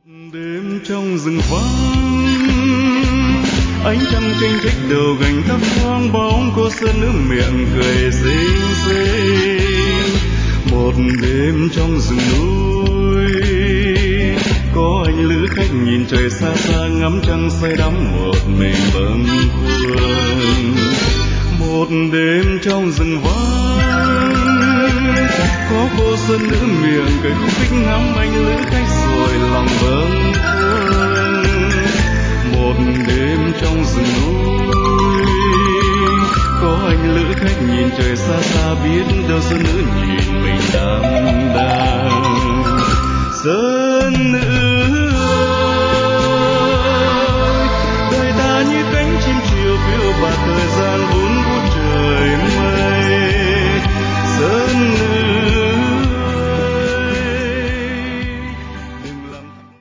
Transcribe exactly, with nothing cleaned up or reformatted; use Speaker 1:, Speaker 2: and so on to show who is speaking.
Speaker 1: Đêm trong rừng vắng, ánh trăng chênh chách đầu gành thấp thoáng bóng cô sơn nữ miệng cười xinh xinh. Một đêm trong rừng núi, có anh lữ khách nhìn trời xa xa ngắm trăng say đắm một mình bâng khuâng. Một đêm trong rừng vắng, có cô sơn nữ miệng cười khúc khích ngắm anh lữ khách rồi lòng bâng khuâng. Một đêm trong rừng núi, có anh lữ khách nhìn trời xa xa biết đâu sơn nữ